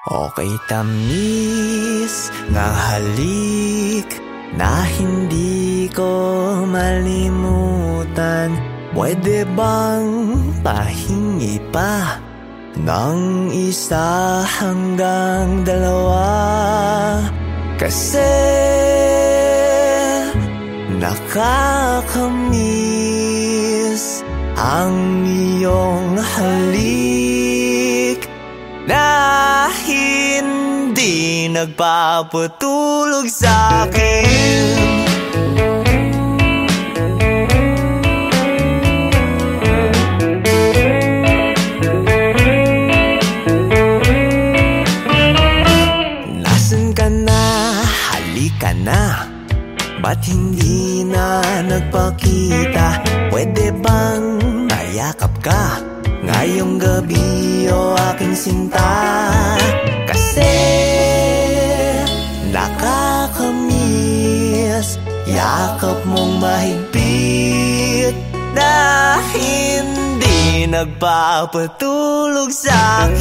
Okay tamis nga halik na hindi ko malimutan. Pwede bang pahingi pa ng isa hanggang dalawa? Kasi nakakamiss ang iyong halik na hindi nagpapatulog sa'kin. Nasaan ka na? Halika na. Ba't hindi na nagpakita? Pwede bang mayakap ka ngayong gabi o aking sinta? Kasi nakakamiss yakap mong mahigpit na hindi nagpapatulog sa'kin.